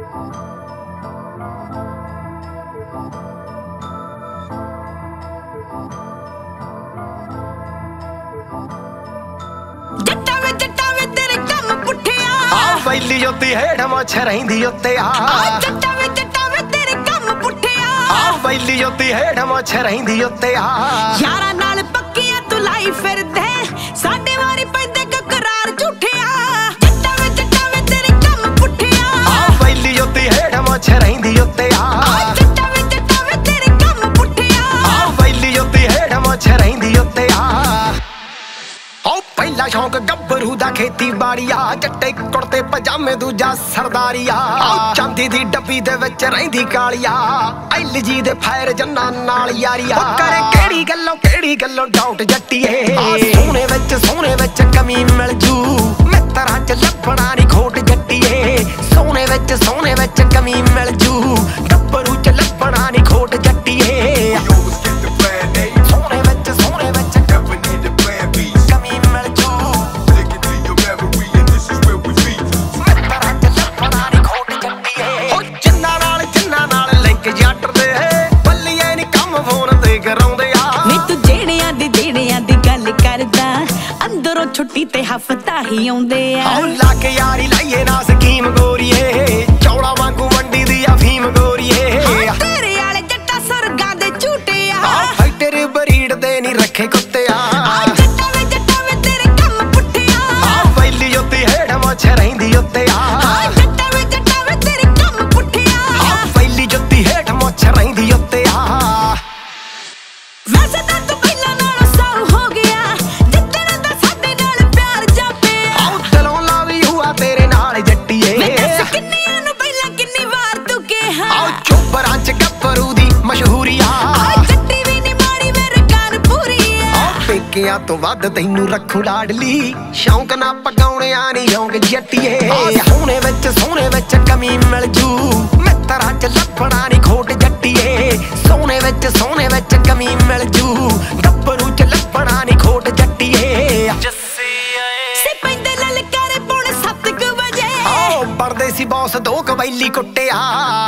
जट्टा वे तेरे कम पुठिया वैली जोती हेठ मुछ रहिंदी उत्ते जट्टा वे तेरे कम पुठिया वैली जोती हेठ मुछ रहिंदी उत्ते यारा नाल पक्कियां तू लाई फिरदे साडे वारी पैंदे करार झूठिया जट्टा वे तेरे कम पुठिया वैली जोती हेठ मुछ रहिंदी उत्ते जट्टा वे तेरे कम पुठिया वैली जोती हेठ मुछ रहिंदी उत्ते पहला शौक गब्बरू दा खेती बाड़िया जट्टे कुर्ते पजामे दूजा सरदारिया चांदी दी डब्बी दे विच रहिंदी कालिया LG दे फायर जन्ना नाल यारिया करे केड़ी गल्लों डाउट जट्टीए सोने विच कमी मिल जू मित्तरां च लभणा नी खोट जट्टीए सोने विच कमी मिल जू गब्बरू च लभणा नी खोट जट्टीए अंदरों छुट्टी ते हफ्ता ही आउंदे ला के यारी लाइए ना स्कीम गोरीए चौड़ा वांगू वंडी दी अफीम गोरीए तेरे आले जट्टा सरगां दे झूठे फाइटर बरीड दे नी रखे कुत्ते जट्टा वे तेरे कम पुठिया वैली जोती हेठ मुछ रहिंदी उत्ते जट्टा वे तेरे कम पुठिया वैली जोती हेठ मुछ रहिंदी उत्ते वैसे तां तू पहला नालों साऊ हो गया जितने दा साडे नाल प्यार जापिया दिलों लावी हुआ तेरे नाल जट्टीए किन्नियां नूं पहला किन्नी वार तू कहा चोबरां च गब्बरू दी मशहूरिया जट्टी भी नी माड़ी मेरे कान पूरी पेकियां तो वध तैनू रखू लाडली शौक ना पगाउणिया नी शौक जट्टीए सोने विच कमी मिल जू मित्तरां च लभणा नी खोट जट्टीए सोने विच कमी मिल जू गब्बरू च लभणा नी खोट जट्टीए से पैंदे ललकारे पौने 7 बजे पढ़दे सी बॉस 2 वैली कुट्टिया